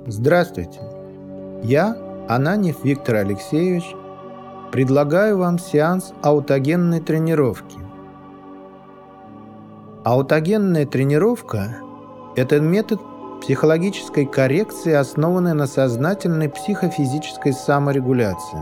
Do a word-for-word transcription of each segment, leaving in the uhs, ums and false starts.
Здравствуйте! Я, Ананьев Виктор Алексеевич, предлагаю вам сеанс аутогенной тренировки. Аутогенная тренировка – это метод психологической коррекции, основанный на сознательной психофизической саморегуляции.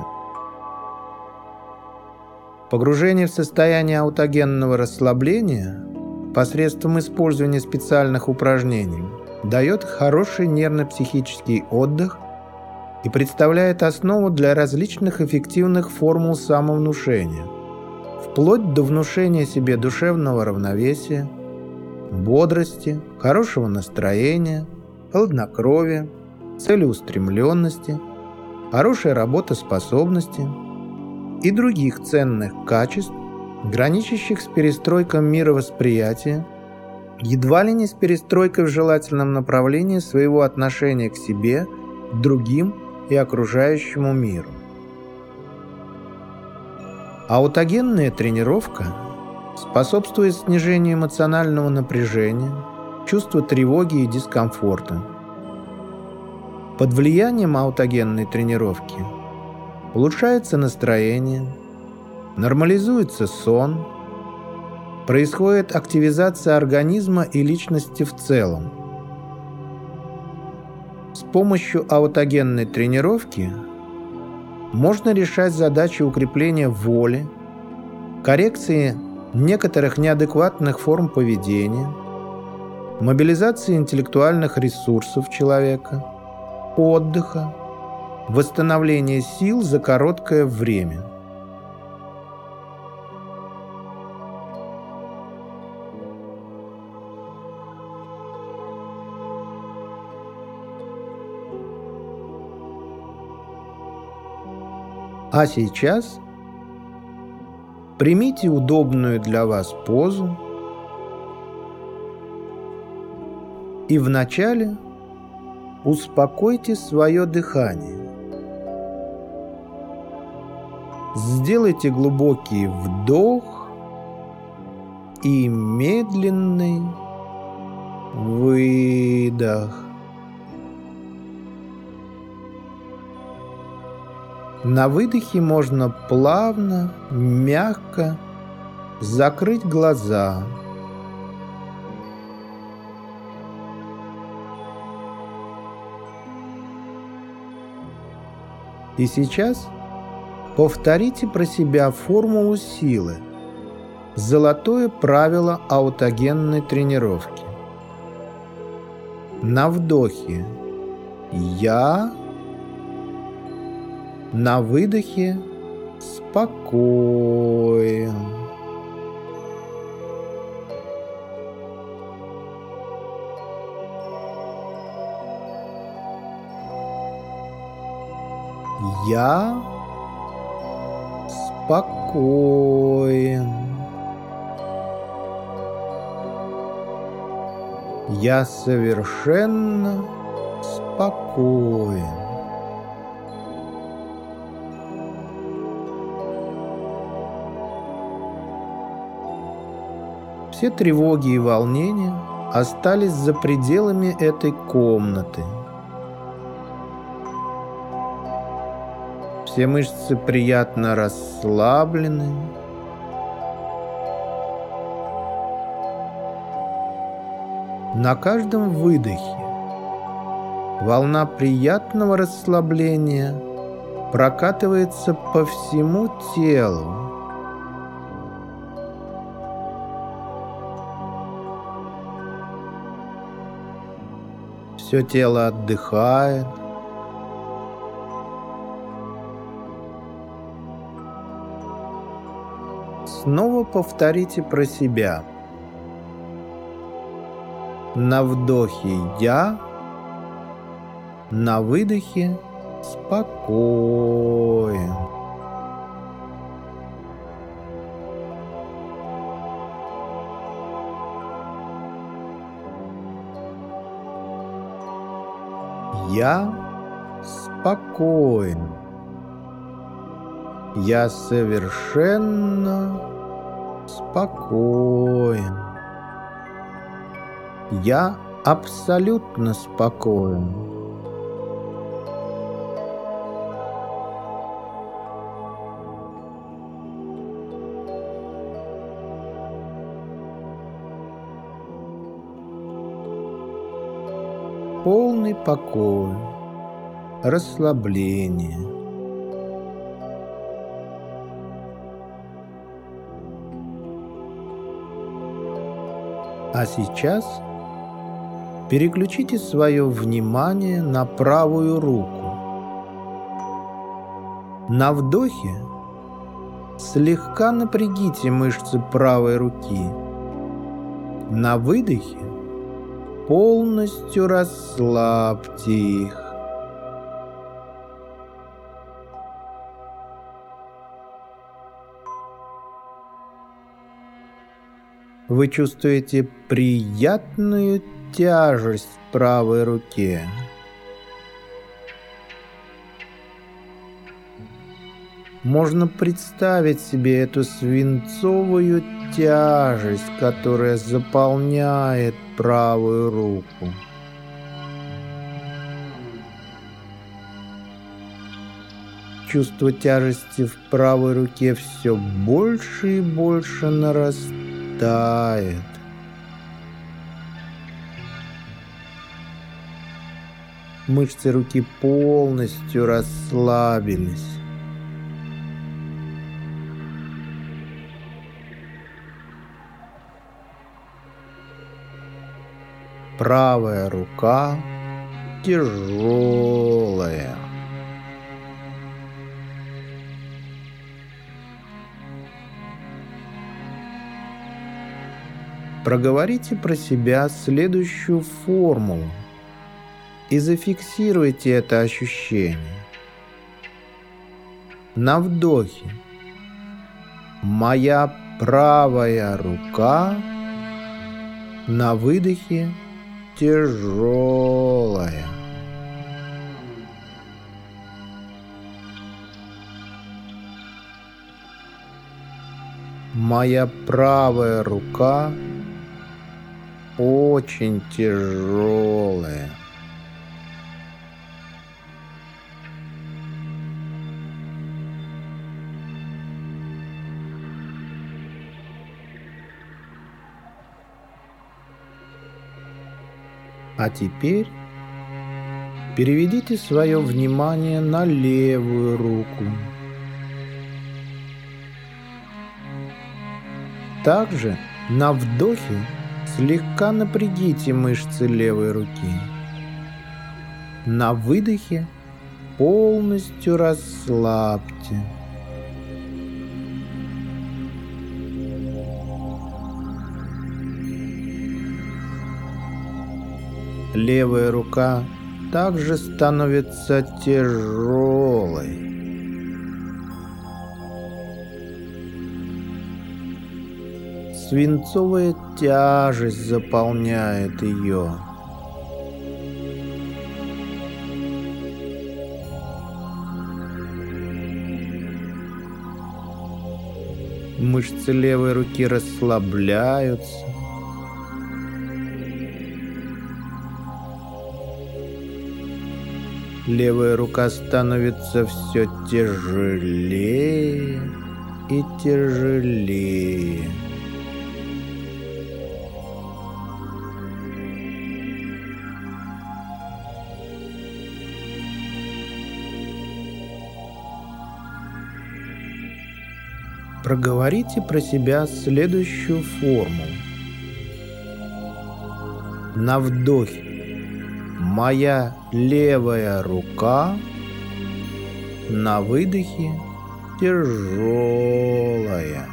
Погружение в состояние аутогенного расслабления посредством использования специальных упражнений дает хороший нервно-психический отдых и представляет основу для различных эффективных формул самовнушения, вплоть до внушения себе душевного равновесия, бодрости, хорошего настроения, хладнокровия, целеустремленности, хорошей работоспособности и других ценных качеств, граничащих с перестройкой мировосприятия, едва ли не с перестройкой в желательном направлении своего отношения к себе, другим и окружающему миру. Аутогенная тренировка способствует снижению эмоционального напряжения, чувства тревоги и дискомфорта. Под влиянием аутогенной тренировки улучшается настроение, нормализуется сон, происходит активизация организма и личности в целом. С помощью аутогенной тренировки можно решать задачи укрепления воли, коррекции некоторых неадекватных форм поведения, мобилизации интеллектуальных ресурсов человека, отдыха, восстановления сил за короткое время. А сейчас примите удобную для вас позу и вначале успокойте свое дыхание. Сделайте глубокий вдох и медленный выдох. На выдохе можно плавно, мягко закрыть глаза. И сейчас повторите про себя формулу силы, золотое правило аутогенной тренировки. На вдохе «Я», на выдохе «Спокоен». Я спокоен. Я совершенно спокоен. Все тревоги и волнения остались за пределами этой комнаты. Все мышцы приятно расслаблены. На каждом выдохе волна приятного расслабления прокатывается по всему телу. Все тело отдыхает. Снова повторите про себя. На вдохе «Я», на выдохе «Спокоен». Я спокоен. Я совершенно спокоен. Я абсолютно спокоен. полный покой, расслабление. А сейчас переключите свое внимание на правую руку. На вдохе слегка напрягите мышцы правой руки. На выдохе полностью расслабьте их. Вы чувствуете приятную тяжесть в правой руке. Можно представить себе эту свинцовую тяжесть, которая заполняет правую руку. Чувство тяжести в правой руке все больше и больше нарастает. Мышцы руки полностью расслабились. Правая рука тяжелая. Проговорите про себя следующую формулу и зафиксируйте это ощущение. На вдохе моя правая рука, на выдохе тяжелая. Моя правая рука очень тяжелая. А теперь переведите свое внимание на левую руку. Также на вдохе слегка напрягите мышцы левой руки. На выдохе полностью расслабьте. Левая рука также становится тяжелой. Свинцовая тяжесть заполняет ее. Мышцы левой руки расслабляются. Левая рука становится все тяжелее и тяжелее. Проговорите про себя следующую формулу. На вдохе моя левая рука, на выдохе тяжелая.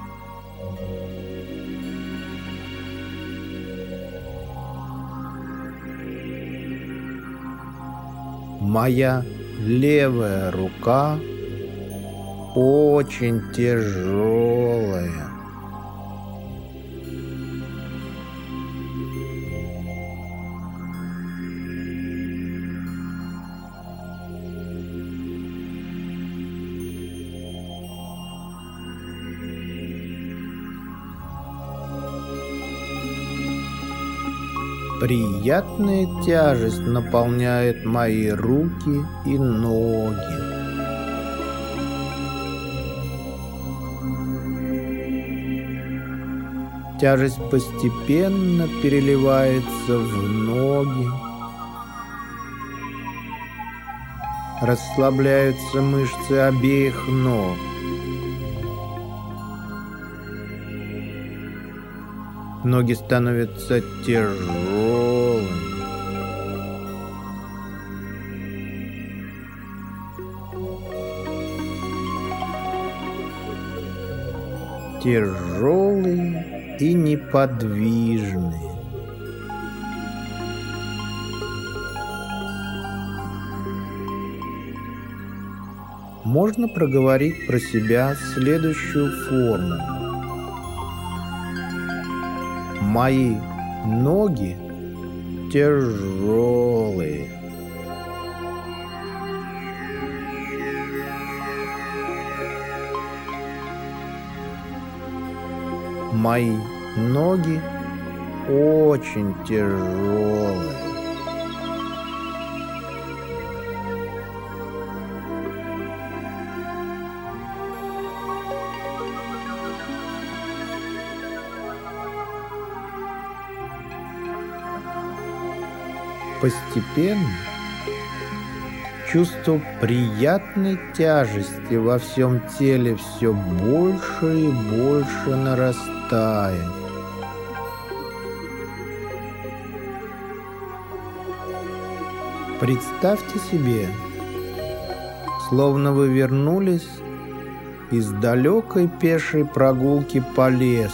Моя левая рука очень тяжелая. Приятная тяжесть наполняет мои руки и ноги. Тяжесть постепенно переливается в ноги, Расслабляются мышцы обеих ног. Ноги становятся тяжелыми. Тяжелые и неподвижные. Можно проговорить про себя следующую форму. Мои ноги тяжелые. Мои ноги очень тяжелые. Постепенно чувство приятной тяжести во всем теле все больше и больше нарастает. Представьте себе, словно вы вернулись из далекой пешей прогулки по лесу.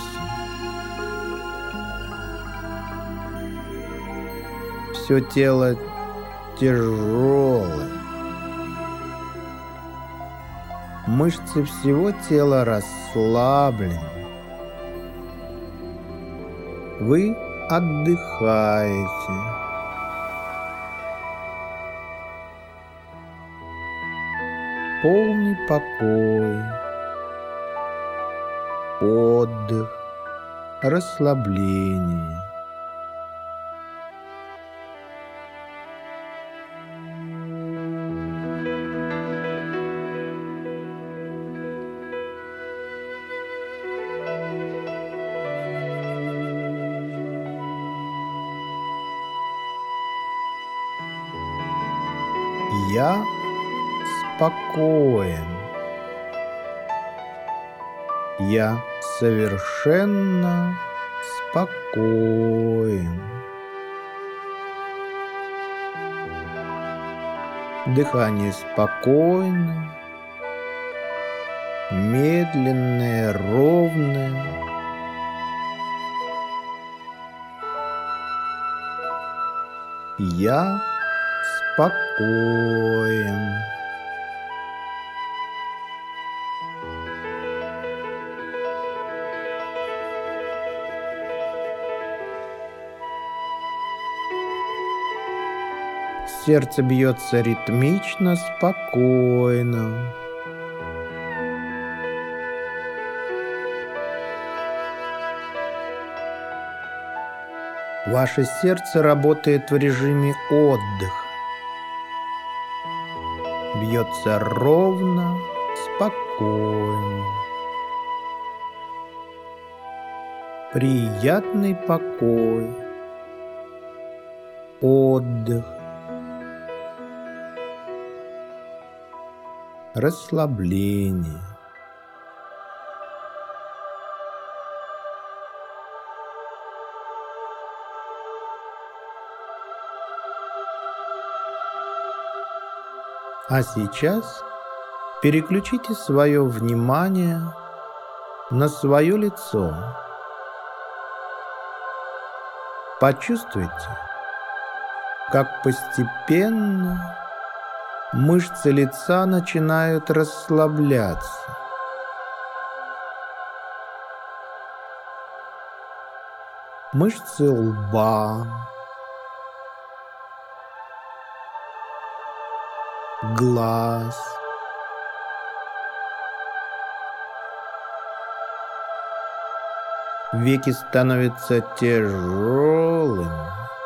Все тело тяжелое. Мышцы всего тела расслаблены. Вы отдыхаете. Полный покой, отдых, расслабление. Я спокоен. Я совершенно спокоен. Дыхание спокойное, медленное, ровное. Я спокоен. Сердце бьется ритмично, спокойно. Ваше сердце работает в режиме отдыха. Бьется ровно, спокойно. Приятный покой, отдых, расслабление. А сейчас переключите свое внимание на свое лицо. Почувствуйте, как постепенно мышцы лица начинают расслабляться. Мышцы лба, глаз, веки становятся тяжелыми.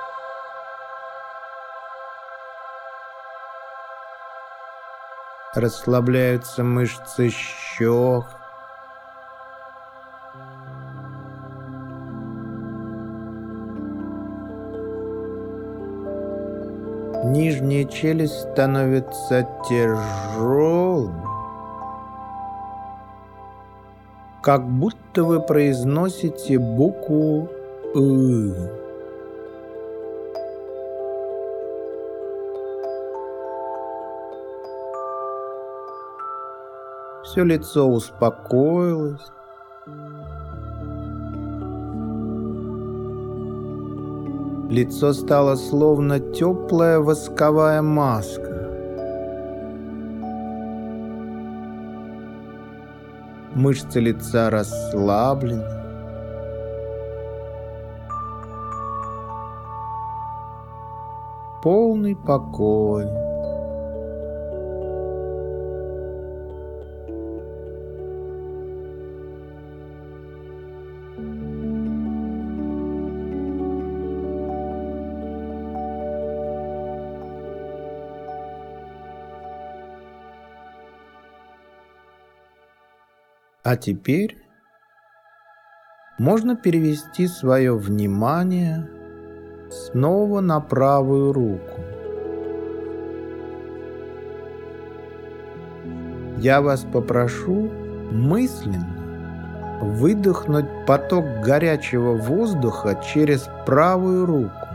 Расслабляются мышцы щек. Нижняя челюсть становится тяжелым, как будто вы произносите букву «ы». Все лицо успокоилось. Лицо стало словно теплая восковая маска. Мышцы лица расслаблены. Полный покой. А теперь можно перевести свое внимание снова на правую руку. Я вас попрошу мысленно выдохнуть поток горячего воздуха через правую руку.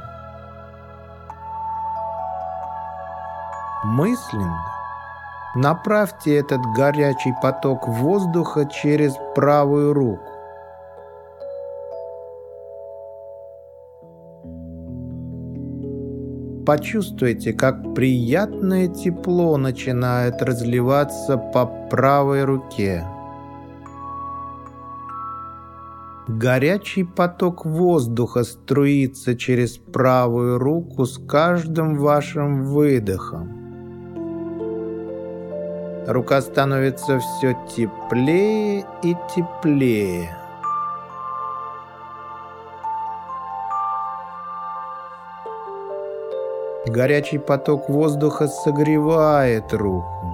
Мысленно направьте этот горячий поток воздуха через правую руку. Почувствуйте, как приятное тепло начинает разливаться по правой руке. Горячий поток воздуха струится через правую руку с каждым вашим выдохом. Рука становится все теплее и теплее. Горячий поток воздуха согревает руку.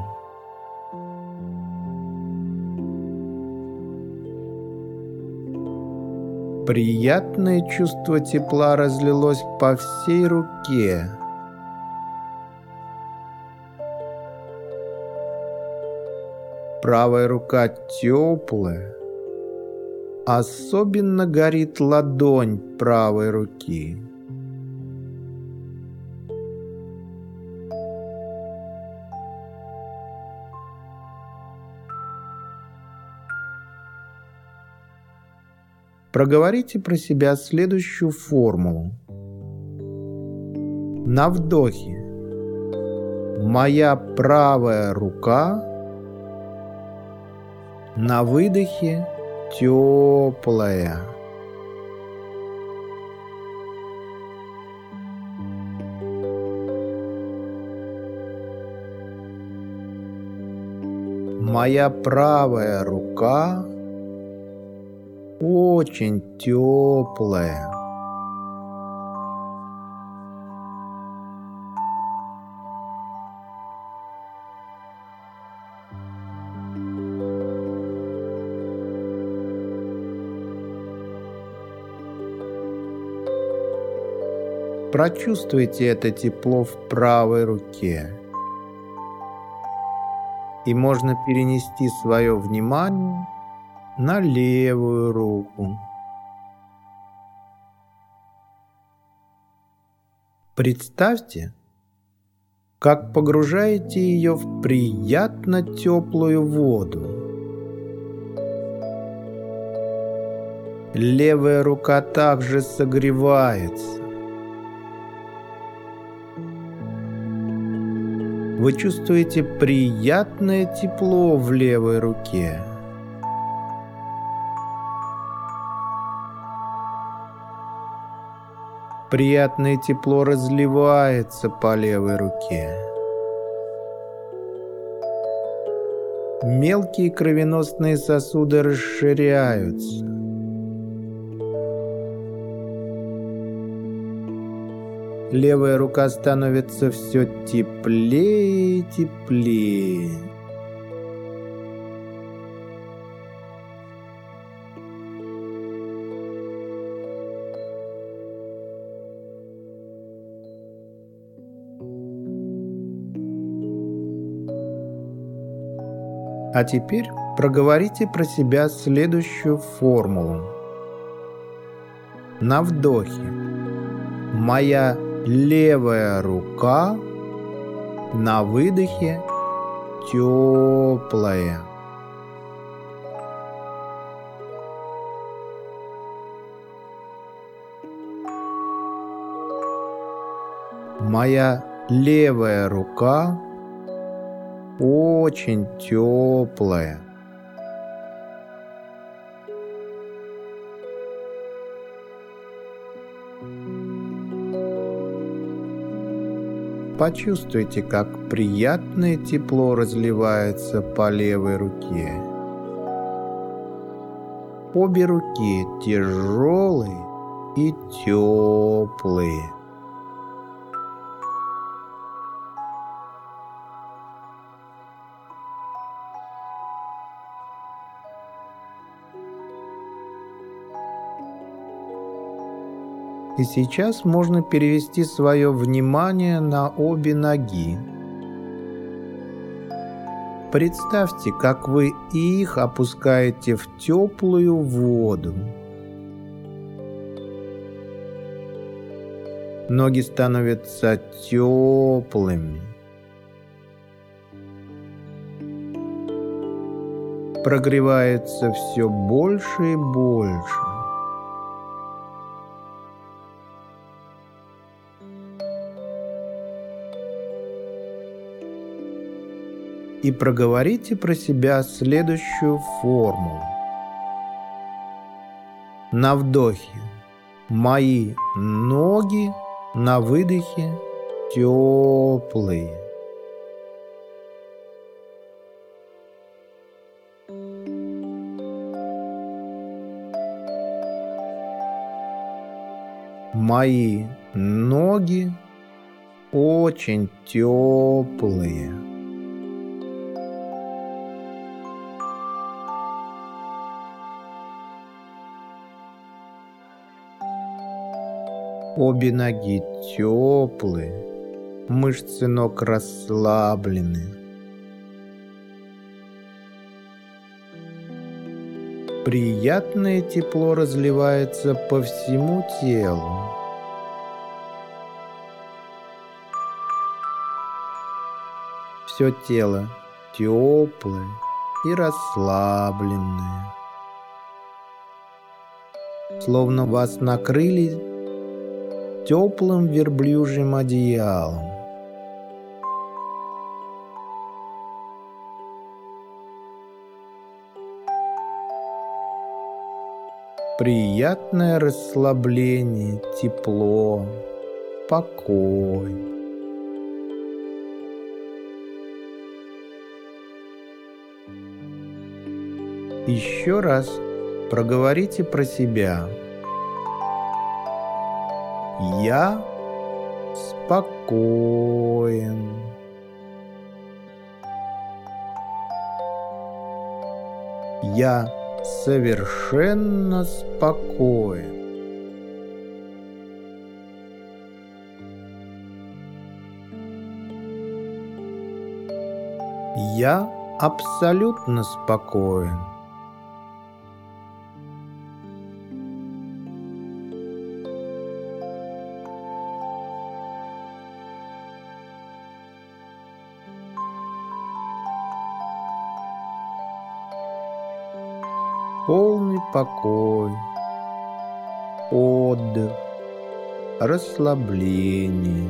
Приятное чувство тепла разлилось по всей руке. Правая рука теплая, особенно горит ладонь правой руки. Проговорите про себя следующую формулу. На вдохе моя правая рука, на выдохе теплая. Моя правая рука очень теплая. Прочувствуйте это тепло в правой руке. И можно перенести свое внимание на левую руку. Представьте, как погружаете ее в приятно теплую воду. Левая рука также согревается. Вы чувствуете приятное тепло в левой руке. Приятное тепло разливается по левой руке. Мелкие кровеносные сосуды расширяются. Левая рука становится все теплее и теплее. А теперь проговорите про себя следующую формулу. На вдохе моя левая рука, на выдохе теплая. Моя левая рука очень теплая. Почувствуйте, как приятное тепло разливается по левой руке. Обе руки тяжелые и теплые. И сейчас можно перевести свое внимание на обе ноги. Представьте, как вы их опускаете в теплую воду. Ноги становятся теплыми. Прогревается все больше и больше. И проговорите про себя следующую формулу. На вдохе мои ноги, на выдохе теплые. Мои ноги очень теплые. Обе ноги теплые, мышцы ног расслаблены. Приятное тепло разливается по всему телу. Все тело теплое и расслабленное. Словно вас накрыли теплым верблюжьим одеялом. Приятное расслабление, тепло, покой. Еще раз проговорите про себя. Я спокоен. Я совершенно спокоен. Я абсолютно спокоен. Полный покой, отдых, расслабление.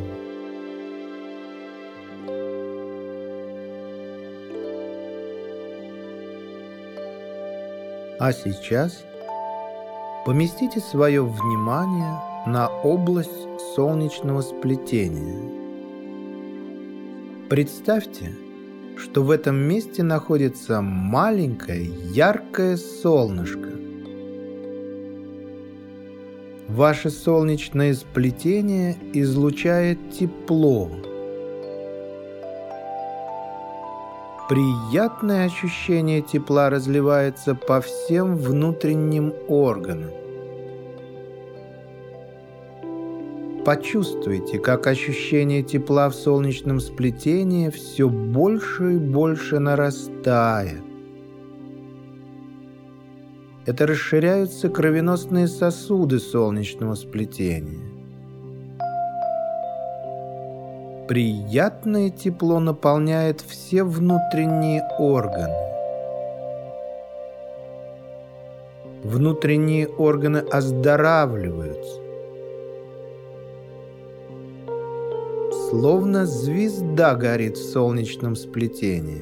А сейчас поместите свое внимание на область солнечного сплетения. Представьте, что в этом месте находится маленькое яркое солнышко. Ваше солнечное сплетение излучает тепло. Приятное ощущение тепла разливается по всем внутренним органам. Почувствуйте, как ощущение тепла в солнечном сплетении все больше и больше нарастает. это расширяются кровеносные сосуды солнечного сплетения. Приятное тепло наполняет все внутренние органы. Внутренние органы оздоравливаются. Словно звезда горит в солнечном сплетении.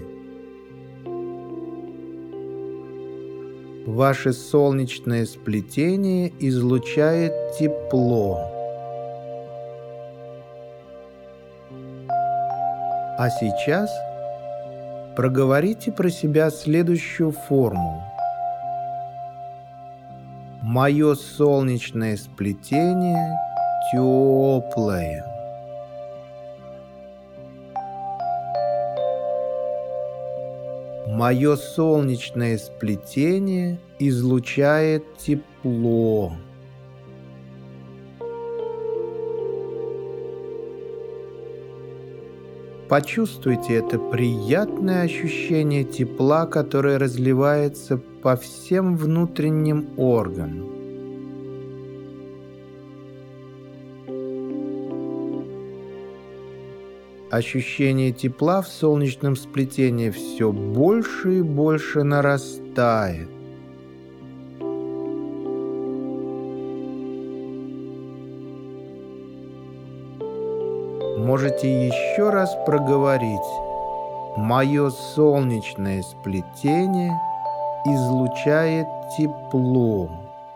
Ваше солнечное сплетение излучает тепло. А сейчас проговорите про себя следующую формулу. Мое солнечное сплетение теплое. Мое солнечное сплетение излучает тепло. Почувствуйте это приятное ощущение тепла, которое разливается по всем внутренним органам. Ощущение тепла в солнечном сплетении все больше и больше нарастает. Можете еще раз проговорить: мое солнечное сплетение излучает тепло.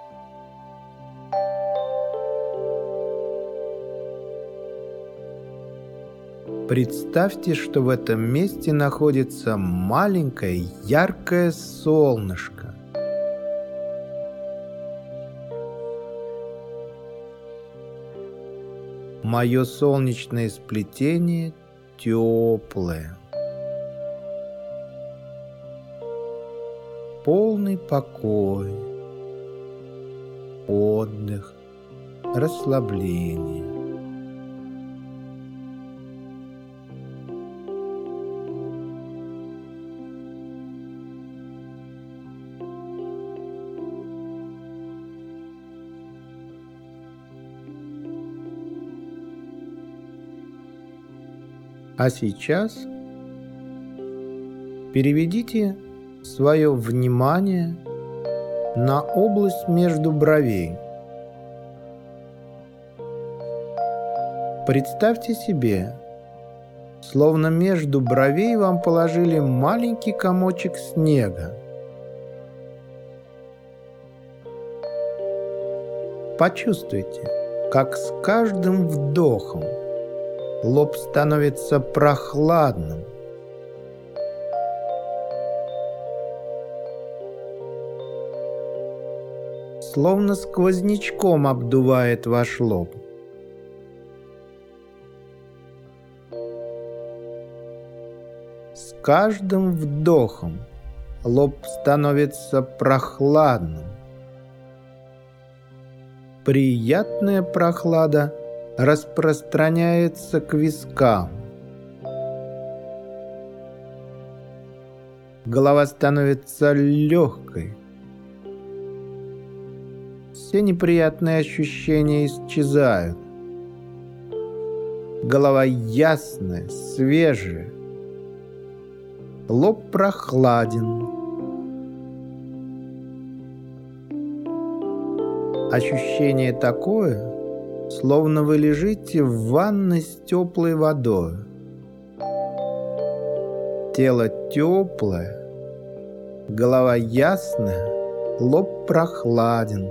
Представьте, что в этом месте находится маленькое яркое солнышко. Мое солнечное сплетение теплое. Полный покой, отдых, расслабление. А сейчас переведите свое внимание на область между бровей. Представьте себе, словно между бровей вам положили маленький комочек снега. Почувствуйте, как с каждым вдохом лоб становится прохладным. Словно сквознячком обдувает ваш лоб. С каждым вдохом лоб становится прохладным. Приятная прохлада распространяется к вискам. Голова становится легкой. Все неприятные ощущения исчезают. Голова ясная, свежая. Лоб прохладен. Ощущение такое, словно вы лежите в ванной с теплой водой. Тело теплое, голова ясная, лоб прохладен.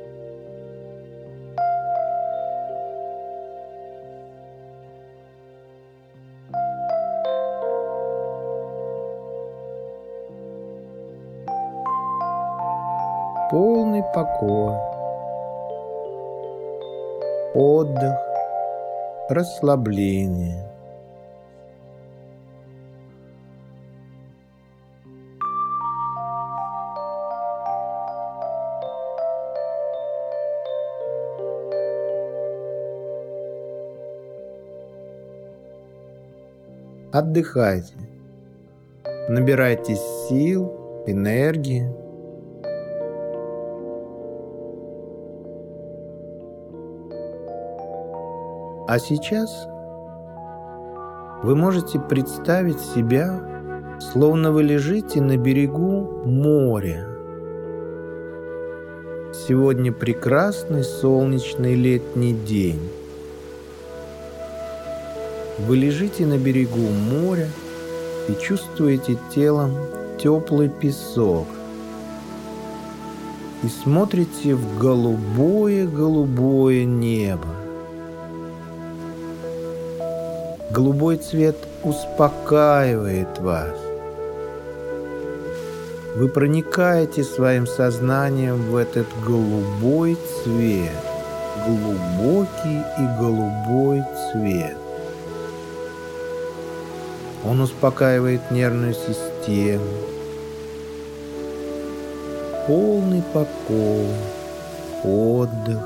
Полный покой, отдых, расслабление. Отдыхайте, набирайтесь сил, энергии. А сейчас вы можете представить себя, словно вы лежите на берегу моря. Сегодня прекрасный солнечный летний день. Вы лежите на берегу моря и чувствуете телом теплый песок. И смотрите в голубое-голубое небо. Голубой цвет успокаивает вас. Вы проникаете своим сознанием в этот голубой цвет, глубокий и голубой цвет. Он успокаивает нервную систему. Полный покой, отдых.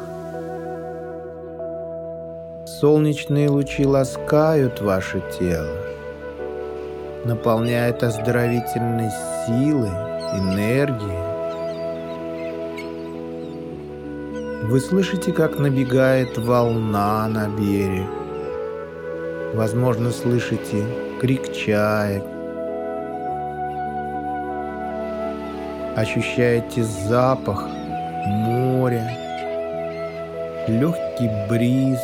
Солнечные лучи ласкают ваше тело, наполняют оздоровительной силой, энергией. Вы слышите, как набегает волна на берег. Возможно, слышите крик чаек. Ощущаете запах моря, легкий бриз.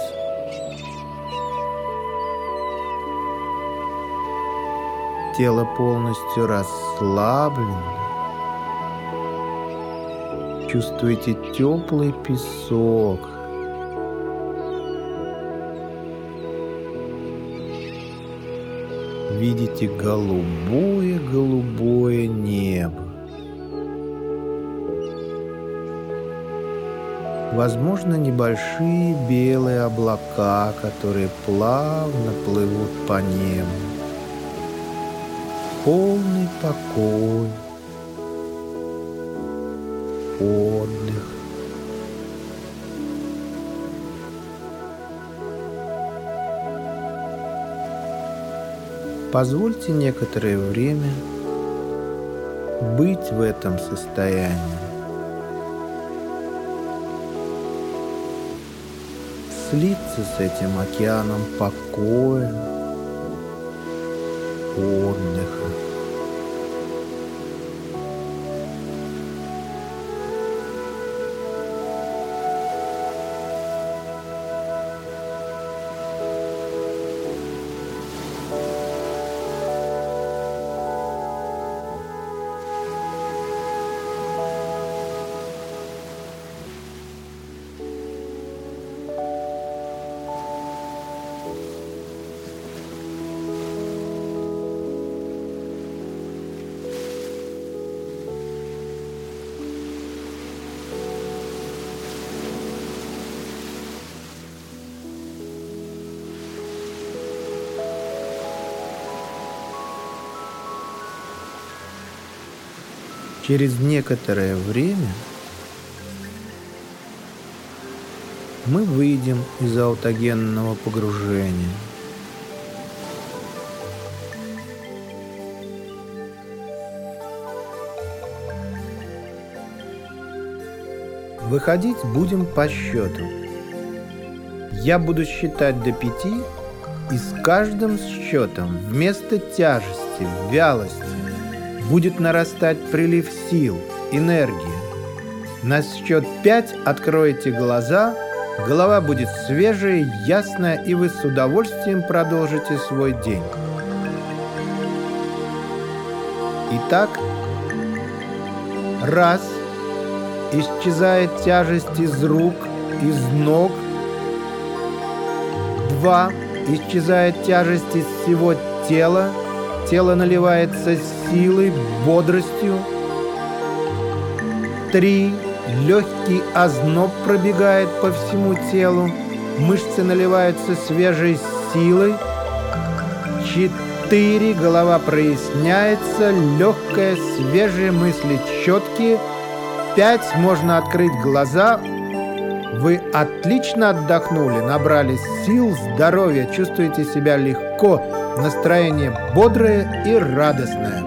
Тело полностью расслаблено. Чувствуете теплый песок. Видите голубое-голубое небо. Возможно, небольшие белые облака, которые плавно плывут по небу. Полный покой, отдых. Позвольте некоторое время быть в этом состоянии. Слиться с этим океаном покоя, отдыха. Через некоторое время мы выйдем из аутогенного погружения. Выходить будем по счету. Я буду считать до пяти, и с каждым счетом вместо тяжести, вялости будет нарастать прилив сил, энергии. На счет пять откроете глаза, голова будет свежая, ясная, и вы с удовольствием продолжите свой день. Итак, раз. Исчезает тяжесть из рук, из ног. Два. Исчезает тяжесть из всего тела. Тело наливается силой, бодростью. Три. Легкий озноб пробегает по всему телу. Мышцы наливаются свежей силой. Четыре. Голова проясняется. Легкая, свежие мысли четкие. Пять. Можно открыть глаза. Вы отлично отдохнули, набрались сил, здоровья, чувствуете себя легко. Настроение бодрое и радостное.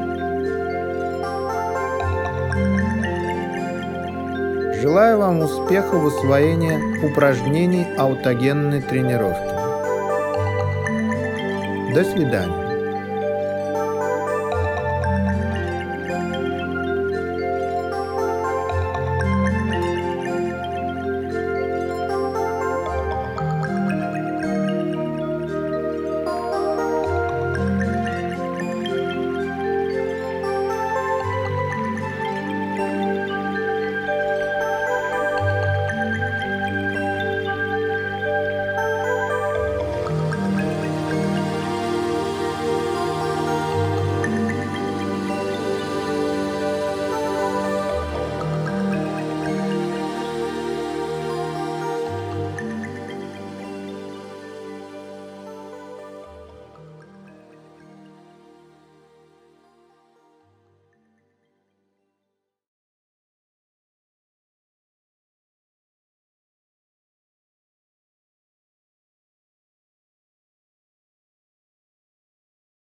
Желаю вам успеха в усвоении упражнений аутогенной тренировки. До свидания.